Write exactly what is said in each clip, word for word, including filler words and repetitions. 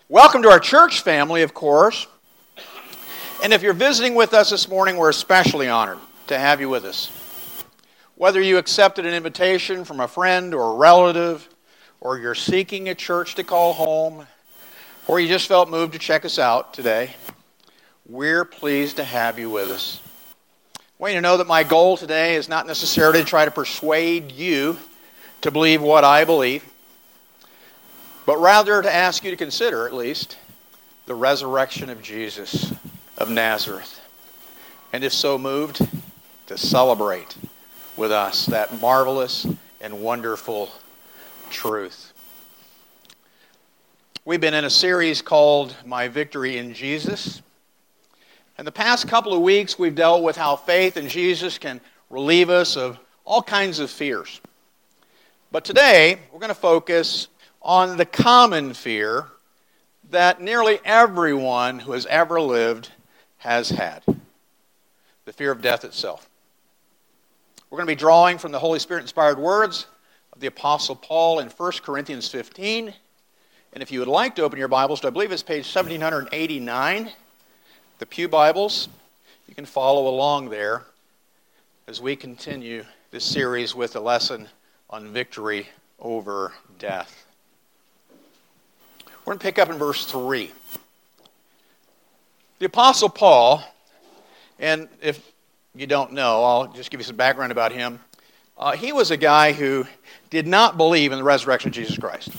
Welcome to our church family, of course. And if you're visiting with us this morning, we're especially honored to have you with us. Whether you accepted an invitation from a friend or a relative, or you're seeking a church to call home, or you just felt moved to check us out today, we're pleased to have you with us. I want you to know that my goal today is not necessarily to try to persuade you to believe what I believe, but rather to ask you to consider, at least, the resurrection of Jesus of Nazareth. And if so moved, to celebrate with us that marvelous and wonderful truth. We've been in a series called My Victory in Jesus. And the past couple of weeks, we've dealt with how faith in Jesus can relieve us of all kinds of fears. But today, we're going to focus on the common fear that nearly everyone who has ever lived has had. The fear of death itself. We're going to be drawing from the Holy Spirit-inspired words of the Apostle Paul in First Corinthians fifteen. And if you would like to open your Bibles to, I believe it's page seventeen eighty-nine, the Pew Bibles, you can follow along there as we continue this series with a lesson on victory over death. We're going to pick up in verse three. The Apostle Paul, and if you don't know, I'll just give you some background about him. Uh, he was a guy who did not believe in the resurrection of Jesus Christ.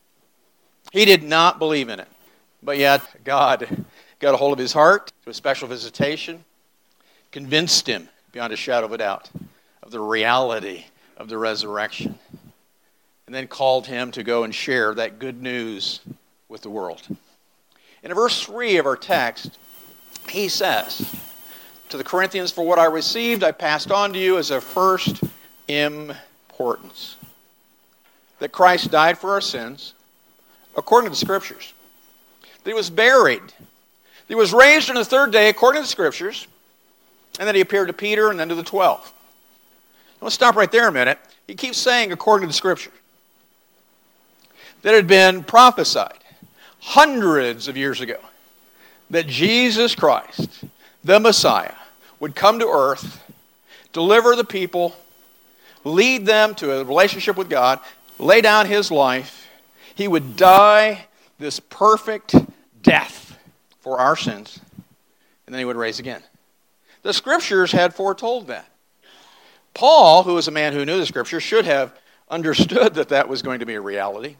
He did not believe in it. But yet, God got a hold of his heart through a special visitation, convinced him, beyond a shadow of a doubt, of the reality of the resurrection, and then called him to go and share that good news with the world. In verse three of our text, he says to the Corinthians, "For what I received, I passed on to you as of first importance, that Christ died for our sins, according to the Scriptures, that he was buried, that he was raised on the third day, according to the Scriptures, and that he appeared to Peter and then to the twelve." Let's stop right there a minute. He keeps saying, according to the Scripture, that it had been prophesied hundreds of years ago that Jesus Christ, the Messiah, would come to earth, deliver the people, lead them to a relationship with God, lay down his life. He would die this perfect death for our sins, and then he would rise again. The Scriptures had foretold that. Paul, who was a man who knew the Scriptures, should have understood that that was going to be a reality,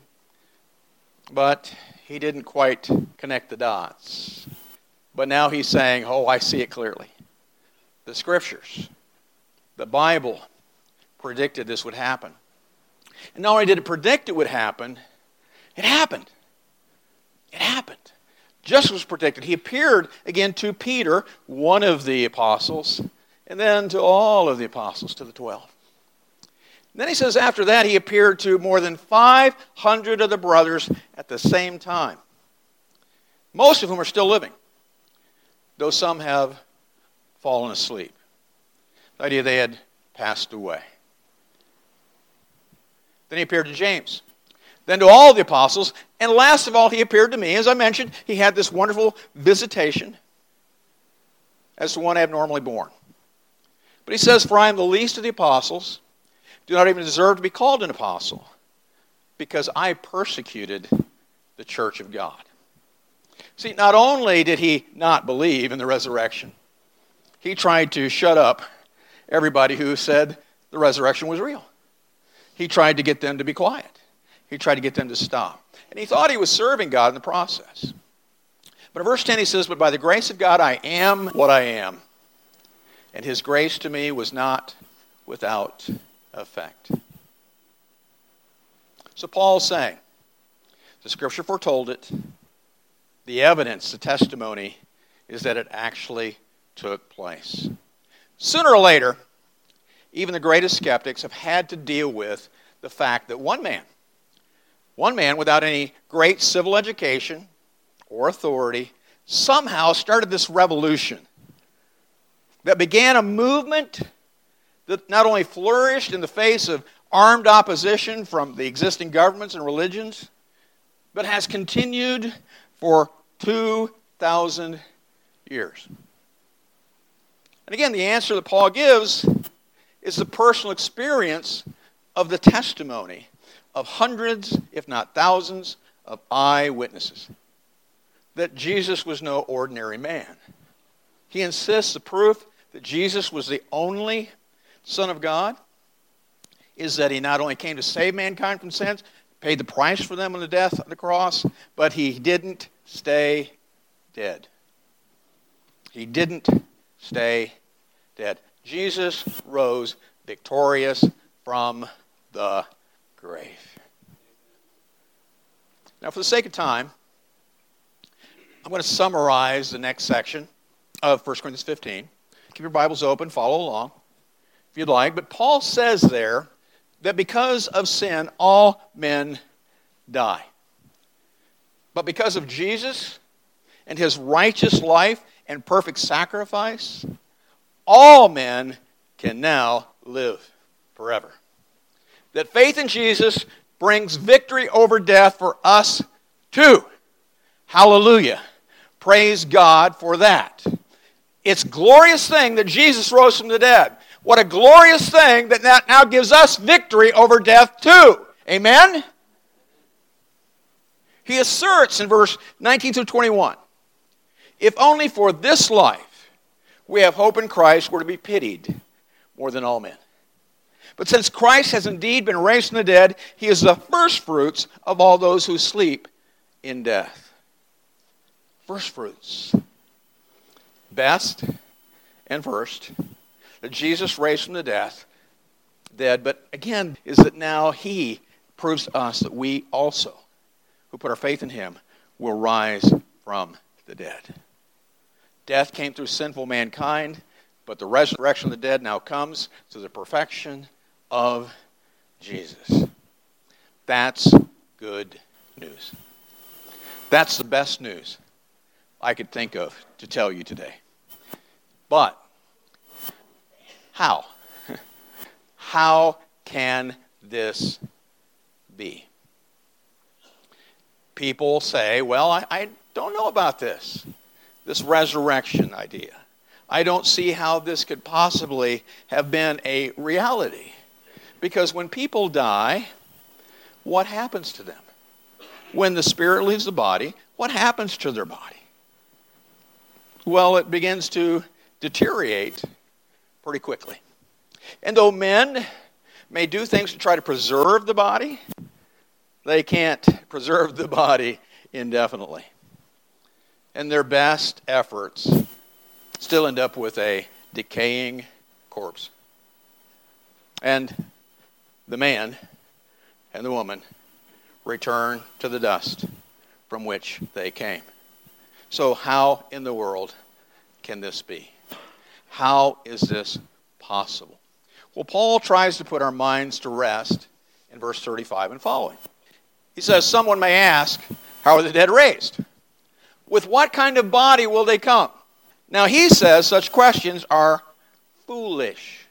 but he didn't quite connect the dots. But now he's saying, oh, I see it clearly. The Scriptures, the Bible, predicted this would happen. And not only did it predict it would happen, it happened. It happened. Just as was predicted. He appeared again to Peter, one of the apostles, and then to all of the apostles, to the twelve. And then he says after that he appeared to more than five hundred of the brothers at the same time, most of whom are still living, though some have fallen asleep. The idea they had passed away. Then he appeared to James, then to all the apostles, and last of all he appeared to me. As I mentioned, he had this wonderful visitation as to one abnormally born. But he says, "For I am the least of the apostles, do not even deserve to be called an apostle, because I persecuted the church of God." See, not only did he not believe in the resurrection, he tried to shut up everybody who said the resurrection was real. He tried to get them to be quiet. He tried to get them to stop. And he thought he was serving God in the process. But in verse ten he says, "But by the grace of God I am what I am, and his grace to me was not without effect." So Paul's saying, the Scripture foretold it. The evidence, the testimony, is that it actually took place. Sooner or later, even the greatest skeptics have had to deal with the fact that one man, one man without any great civil education or authority, somehow started this revolution that began a movement that not only flourished in the face of armed opposition from the existing governments and religions, but has continued for two thousand years. And again, the answer that Paul gives is the personal experience of the testimony of hundreds, if not thousands, of eyewitnesses that Jesus was no ordinary man. He insists the proof that Jesus was the only Son of God is that he not only came to save mankind from sins, paid the price for them on the death on the cross, but he didn't stay dead. He didn't stay dead. Jesus rose victorious from the grave. Now, for the sake of time, I'm going to summarize the next section of First Corinthians fifteen. Keep your Bibles open, follow along if you'd like. But Paul says there that because of sin, all men die. But because of Jesus and his righteous life and perfect sacrifice, all men can now live forever. That faith in Jesus brings victory over death for us too. Hallelujah. Praise God for that. It's a glorious thing that Jesus rose from the dead. What a glorious thing that now gives us victory over death too. Amen? He asserts in verse nineteen through twenty-one, if only for this life we have hope in Christ, we're to be pitied more than all men. But since Christ has indeed been raised from the dead, he is the firstfruits of all those who sleep in death. Firstfruits. Best and first. That Jesus raised from the death, dead. But again, is that now he proves to us that we also, who put our faith in him, will rise from the dead. Death came through sinful mankind, but the resurrection of the dead now comes through the perfection of Jesus. That's good news. That's the best news I could think of to tell you today. But how? How can this be? People say, well, I, I don't know about this, this resurrection idea. I don't see how this could possibly have been a reality. Because when people die, what happens to them? When the spirit leaves the body, what happens to their body? Well, it begins to deteriorate pretty quickly. And though men may do things to try to preserve the body, they can't preserve the body indefinitely. And their best efforts still end up with a decaying corpse. And the man and the woman return to the dust from which they came. So how in the world can this be? How is this possible? Well, Paul tries to put our minds to rest in verse thirty-five and following. He says, someone may ask, how are the dead raised? With what kind of body will they come? Now he says such questions are foolish.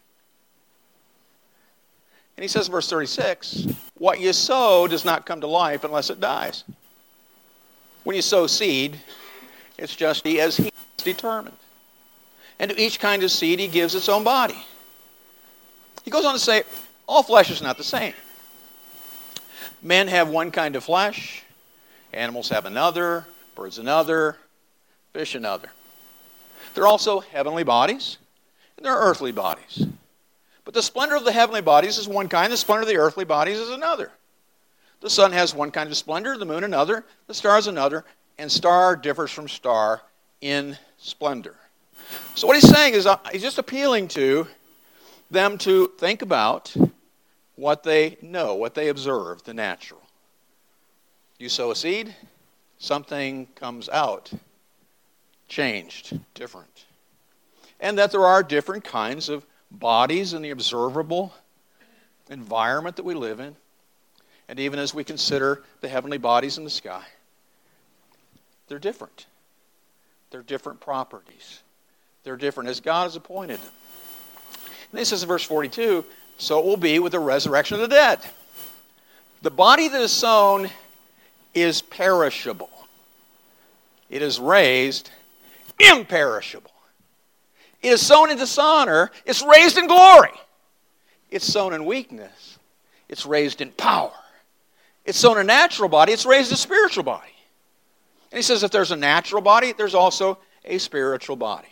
And he says in verse thirty-six, what you sow does not come to life unless it dies. When you sow seed, it's just as he is determined. And to each kind of seed he gives its own body. He goes on to say, all flesh is not the same. Men have one kind of flesh, animals have another, birds another, fish another. There are also heavenly bodies, and there are earthly bodies. But the splendor of the heavenly bodies is one kind, the splendor of the earthly bodies is another. The sun has one kind of splendor, the moon another, the stars another, and star differs from star in splendor. So what he's saying is uh, he's just appealing to them to think about what they know, what they observe, the natural. You sow a seed, something comes out changed, different. And that there are different kinds of bodies in the observable environment that we live in. And even as we consider the heavenly bodies in the sky, they're different. They're different properties. They're different as God has appointed them. And this says in verse forty-two, so it will be with the resurrection of the dead. The body that is sown is perishable. It is raised imperishable. It is sown in dishonor. It's raised in glory. It's sown in weakness. It's raised in power. It's sown a natural body. It's raised a spiritual body. And he says if there's a natural body, there's also a spiritual body.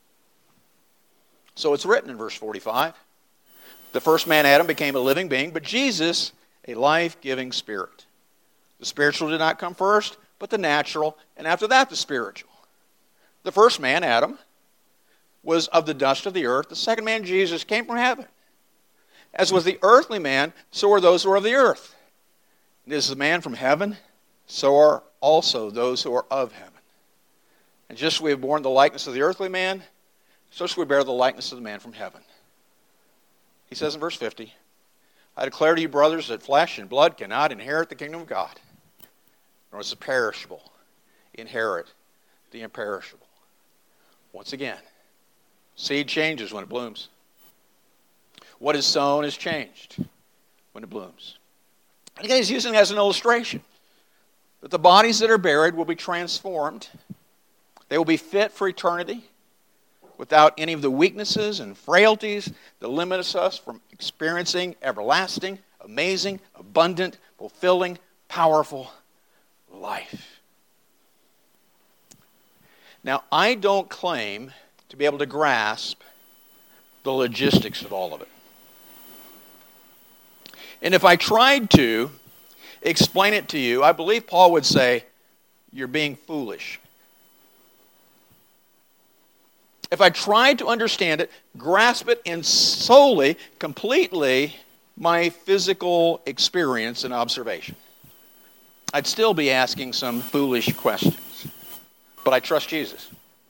So it's written in verse forty-five. The first man, Adam, became a living being, but Jesus, a life-giving spirit. The spiritual did not come first, but the natural, and after that the spiritual. The first man, Adam, was of the dust of the earth. The second man, Jesus, came from heaven. As was the earthly man, so are those who are of the earth. And as the man from heaven, so are also those who are of heaven. And just as we have borne the likeness of the earthly man, so shall we bear the likeness of the man from heaven. He says in verse fifty, I declare to you, brothers, that flesh and blood cannot inherit the kingdom of God, nor is the perishable inherit the imperishable. Once again, seed changes when it blooms. What is sown is changed when it blooms. And again, he's using it as an illustration that the bodies that are buried will be transformed. They will be fit for eternity without any of the weaknesses and frailties that limit us from experiencing everlasting, amazing, abundant, fulfilling, powerful life. Now, I don't claim to be able to grasp the logistics of all of it. And if I tried to explain it to you, I believe Paul would say, you're being foolish. If I tried to understand it, grasp it in solely, completely my physical experience and observation, I'd still be asking some foolish questions. But I trust Jesus.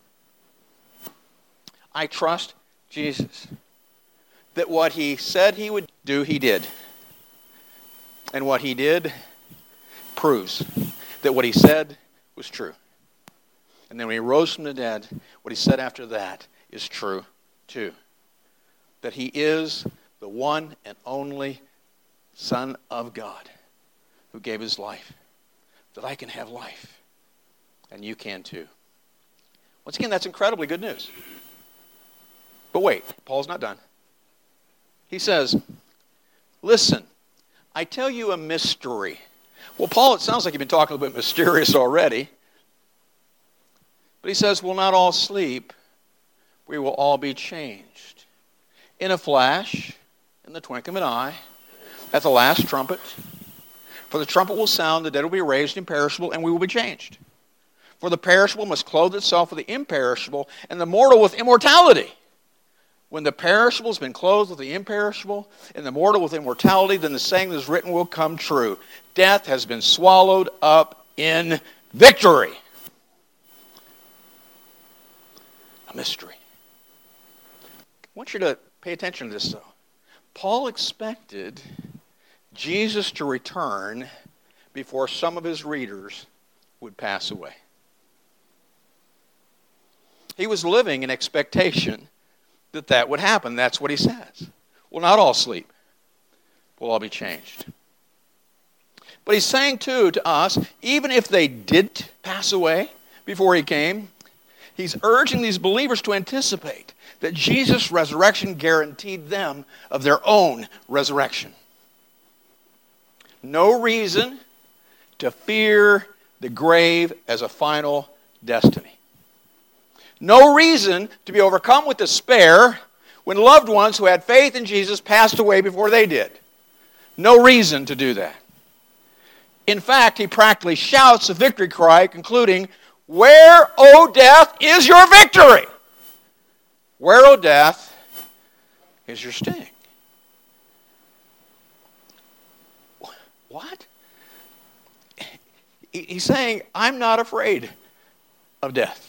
I trust Jesus. That what he said he would do, he did. And what he did proves that what he said was true. And then when he rose from the dead, what he said after that is true too. That he is the one and only Son of God who gave his life. That I can have life. And you can too. Once again, that's incredibly good news. But wait, Paul's not done. He says, listen, I tell you a mystery. Well, Paul, it sounds like you've been talking a little bit mysterious already. But he says, we'll not all sleep. We will all be changed. In a flash, in the twinkling of an eye, at the last trumpet. For the trumpet will sound, the dead will be raised imperishable, and we will be changed. For the perishable must clothe itself with the imperishable, and the mortal with immortality. When the perishable has been clothed with the imperishable, and the mortal with immortality, then the saying that is written will come true. Death has been swallowed up in victory. A mystery. I want you to pay attention to this, though. Paul expected Jesus to return before some of his readers would pass away. He was living in expectation that that would happen. That's what he says. We'll not all sleep. We'll all be changed. But he's saying, too, to us, even if they did pass away before he came, he's urging these believers to anticipate that Jesus' resurrection guaranteed them of their own resurrection. No reason to fear the grave as a final destiny. No reason to be overcome with despair when loved ones who had faith in Jesus passed away before they did. No reason to do that. In fact, he practically shouts a victory cry, concluding, "Where, O death, is your victory? Where, O death, is your sting?" What? He's saying, I'm not afraid of death.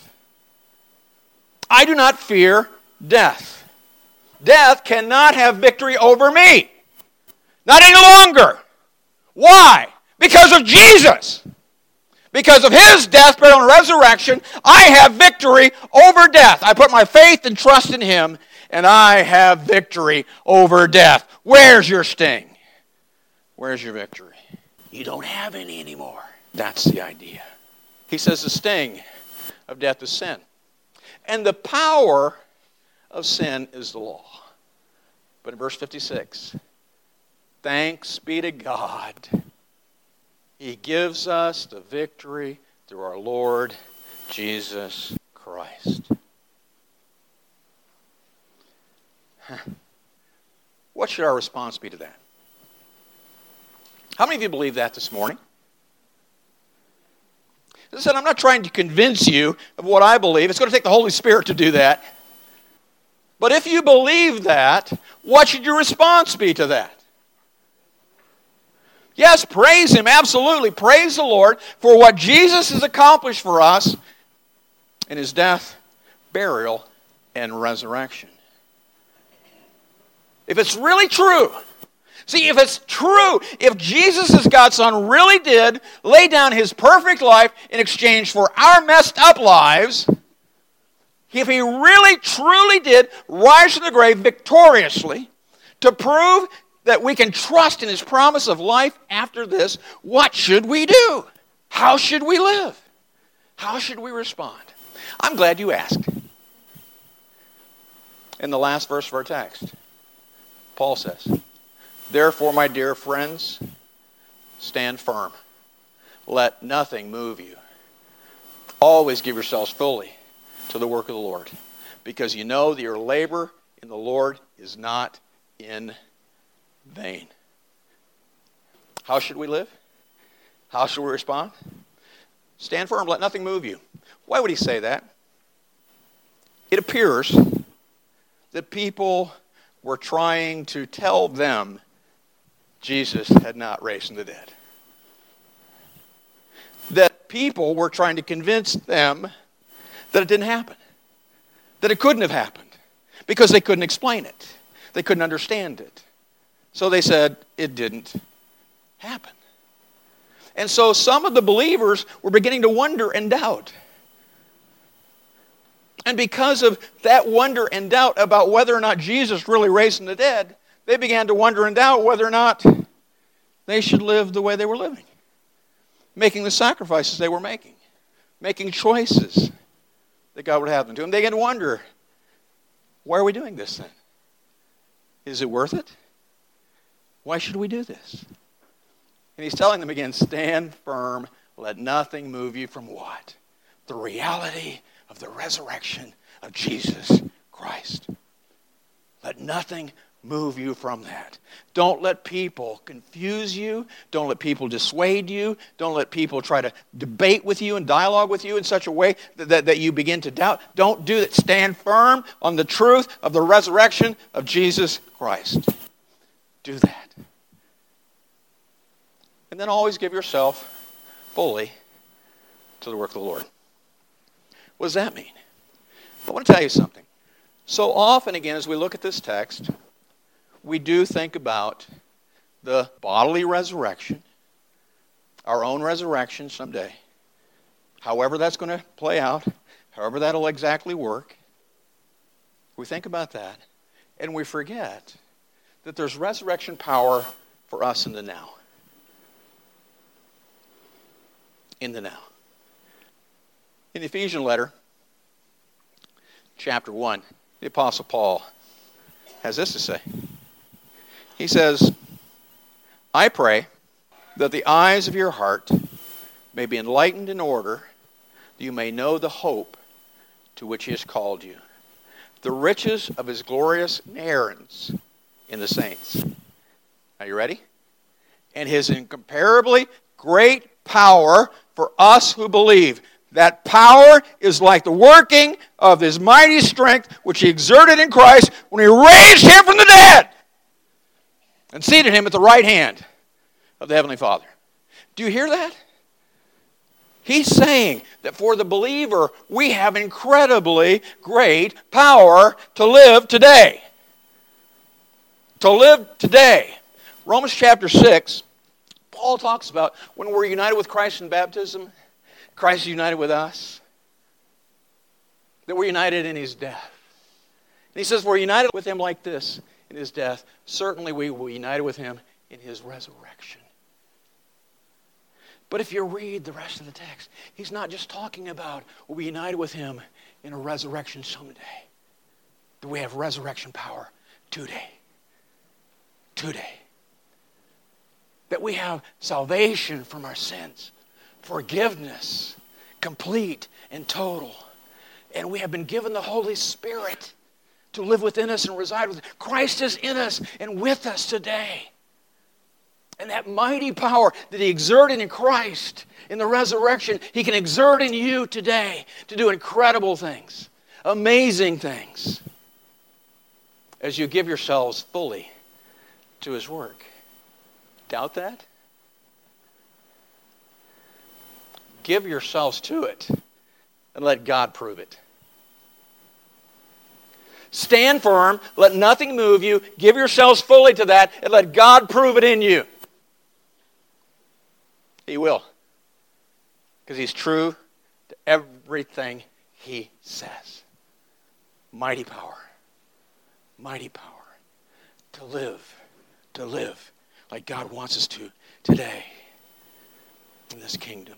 I do not fear death. Death cannot have victory over me. Not any longer. Why? Because of Jesus. Because of his death, burial, and resurrection, I have victory over death. I put my faith and trust in him, and I have victory over death. Where's your sting? Where's your victory? You don't have any anymore. That's the idea. He says the sting of death is sin. And the power of sin is the law. But in verse fifty-six, thanks be to God. He gives us the victory through our Lord Jesus Christ. What should our response be to that? How many of you believe that this morning? As I said, I'm not trying to convince you of what I believe. It's going to take the Holy Spirit to do that. But if you believe that, what should your response be to that? Yes, praise Him, absolutely. Praise the Lord for what Jesus has accomplished for us in His death, burial, and resurrection. If it's really true, see, if it's true, if Jesus as God's Son really did lay down His perfect life in exchange for our messed up lives, if He really, truly did rise from the grave victoriously to prove that we can trust in His promise of life after this, what should we do? How should we live? How should we respond? I'm glad you asked. In the last verse of our text, Paul says, therefore, my dear friends, stand firm. Let nothing move you. Always give yourselves fully to the work of the Lord, because you know that your labor in the Lord is not in vain. How should we live? How should we respond? Stand firm, let nothing move you. Why would he say that? It appears that people were trying to tell them Jesus had not raised from the dead. That people were trying to convince them that it didn't happen. That it couldn't have happened. Because they couldn't explain it. They couldn't understand it. So they said it didn't happen. And so some of the believers were beginning to wonder and doubt. And because of that wonder and doubt about whether or not Jesus really raised from the dead, they began to wonder and doubt whether or not they should live the way they were living. Making the sacrifices they were making. Making choices that God would have them to. And they began to wonder, why are we doing this then? Is it worth it? Why should we do this? And he's telling them again, stand firm, let nothing move you from what? The reality of the resurrection of Jesus Christ. Let nothing move you from that. Don't let people confuse you. Don't let people dissuade you. Don't let people try to debate with you and dialogue with you in such a way that, that, that you begin to doubt. Don't do that. Stand firm on the truth of the resurrection of Jesus Christ. Do that. And then always give yourself fully to the work of the Lord. What does that mean? I want to tell you something. So often, again, as we look at this text, we do think about the bodily resurrection, our own resurrection someday, however that's going to play out, however that'll exactly work. We think about that, and we forget that there's resurrection power for us in the now. In the now. In the Ephesian letter, chapter one, the Apostle Paul has this to say. He says, I pray that the eyes of your heart may be enlightened in order that you may know the hope to which he has called you, the riches of his glorious inheritance in the saints. Are you ready? And his incomparably great power for us who believe. That power is like the working of his mighty strength, which he exerted in Christ when he raised him from the dead and seated him at the right hand of the Heavenly Father. Do you hear that? He's saying that for the believer, we have incredibly great power to live today. To live today. Romans chapter six, Paul talks about when we're united with Christ in baptism, Christ is united with us, that we're united in his death. And he says we're united with him like this in his death. Certainly we will be united with him in his resurrection. But if you read the rest of the text, he's not just talking about we'll be united with him in a resurrection someday. That we have resurrection power today. Today. That we have salvation from our sins, forgiveness, complete and total. And we have been given the Holy Spirit to live within us and reside with us. Christ is in us and with us today. And that mighty power that he exerted in Christ in the resurrection, he can exert in you today to do incredible things, amazing things, as you give yourselves fully to his work. Doubt that? Give yourselves to it and let God prove it. Stand firm, let nothing move you, give yourselves fully to that, and let God prove it in you. He will. Because he's true to everything he says. Mighty power. Mighty power. To live. To live like God wants us to today in this kingdom.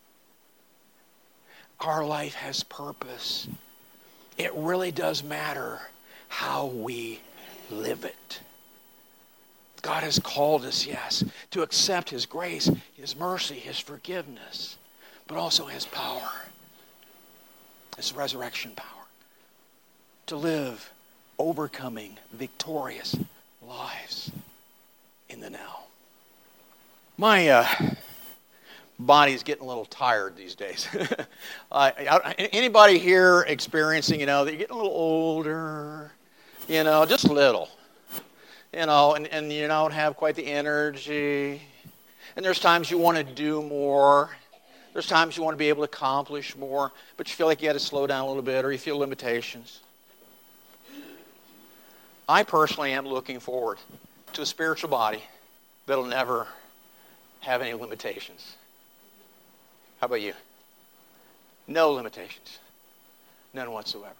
Our life has purpose. It really does matter how we live it. God has called us, yes, to accept his grace, his mercy, his forgiveness, but also his power, his resurrection power, to live overcoming, victorious lives in the now. My uh, body's getting a little tired these days. uh, anybody here experiencing, you know, that you're getting a little older, you know, just a little. You know, and, and you don't have quite the energy. And there's times you want to do more. There's times you want to be able to accomplish more, but you feel like you got to slow down a little bit, or you feel limitations. I personally am looking forward to a spiritual body that'll never have any limitations. How about you? No limitations. None whatsoever.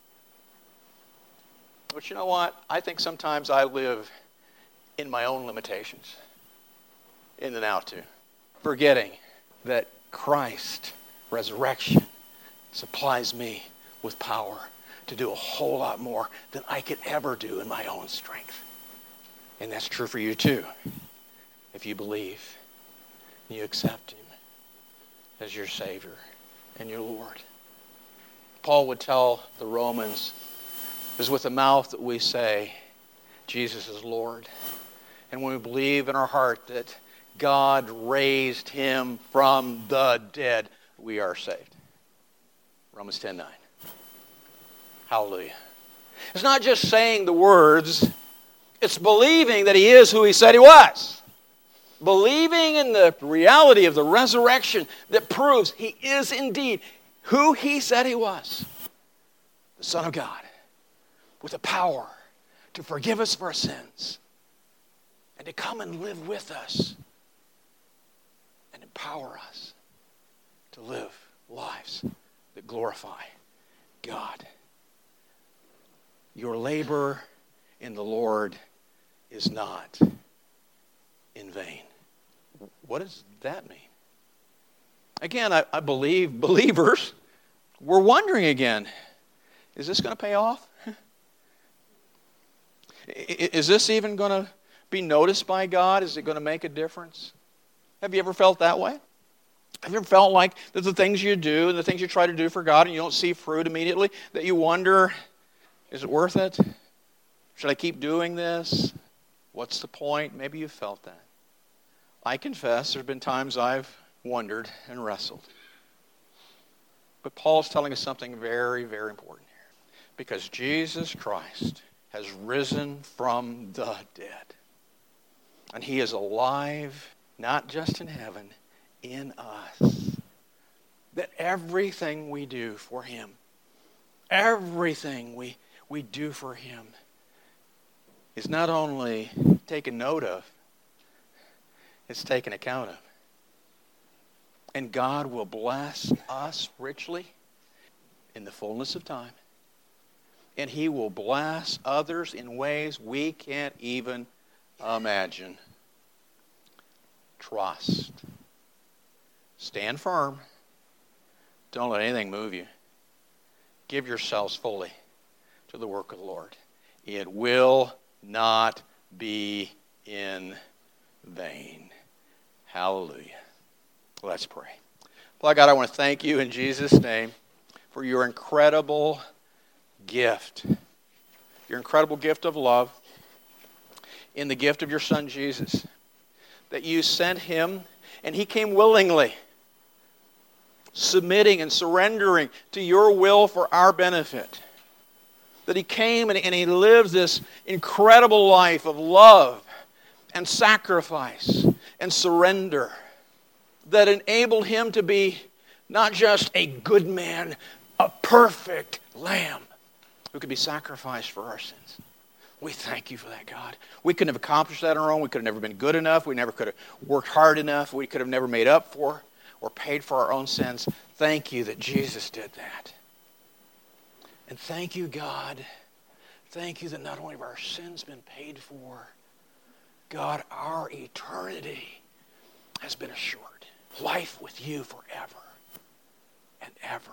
But you know what? I think sometimes I live in my own limitations. In the now too. Forgetting that Christ, resurrection, supplies me with power to do a whole lot more than I could ever do in my own strength. And that's true for you too. If you believe and you accept him as your Savior and your Lord. Paul would tell the Romans, it is with the mouth that we say Jesus is Lord. And when we believe in our heart that God raised him from the dead, we are saved. Romans ten nine. Hallelujah. It's not just saying the words, it's believing that he is who he said he was. Believing in the reality of the resurrection that proves he is indeed who he said he was. The Son of God. With the power to forgive us of our sins and to come and live with us and empower us to live lives that glorify God. Your labor in the Lord is not in vain. What does that mean? Again, I, I believe believers were wondering again, is this going to pay off? Is this even going to be noticed by God? Is it going to make a difference? Have you ever felt that way? Have you ever felt like that the things you do and the things you try to do for God and you don't see fruit immediately, that you wonder, is it worth it? Should I keep doing this? What's the point? Maybe you've felt that. I confess there have been times I've wondered and wrestled. But Paul's telling us something very, very important here. Because Jesus Christ has risen from the dead. And he is alive, not just in heaven, in us. That everything we do for him, everything we, we do for him is not only taken note of, it's taken account of. And God will bless us richly in the fullness of time. And he will bless others in ways we can't even imagine. Trust. Stand firm. Don't let anything move you. Give yourselves fully to the work of the Lord. It will not be in vain. Hallelujah. Let's pray. Father God, I want to thank you in Jesus' name for your incredible gift. Your incredible gift of love in the gift of your Son Jesus. That you sent him and he came willingly, submitting and surrendering to your will for our benefit. That he came and, and he lived this incredible life of love and sacrifice and surrender that enabled him to be not just a good man, a perfect lamb who could be sacrificed for our sins. We thank you for that, God. We couldn't have accomplished that on our own. We could have never been good enough. We never could have worked hard enough. We could have never made up for or paid for our own sins. Thank you that Jesus did that. And thank you, God. Thank you that not only have our sins been paid for, God, our eternity has been assured. Life with you forever and ever.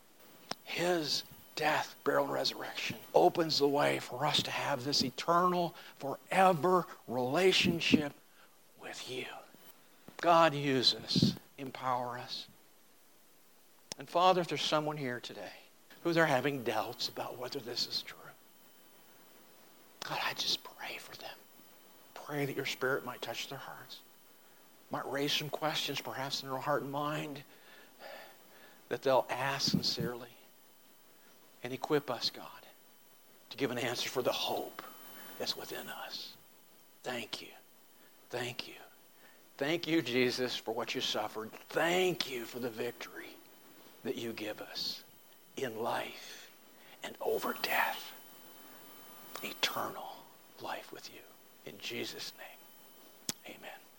His death, burial, and resurrection opens the way for us to have this eternal, forever relationship with you. God, use us. Empower us. And Father, if there's someone here today who they're having doubts about whether this is true, God, I just pray for them. Pray that your Spirit might touch their hearts. Might raise some questions perhaps in their heart and mind that they'll ask sincerely. And equip us, God, to give an answer for the hope that's within us. Thank you. Thank you. Thank you, Jesus, for what you suffered. Thank you for the victory that you give us in life and over death. Eternal life with you. In Jesus' name, amen.